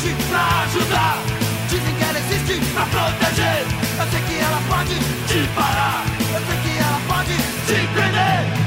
existe pra ajudar. Dizem que ela existe pra proteger. Eu sei que ela pode te parar. Eu sei que ela pode te prender.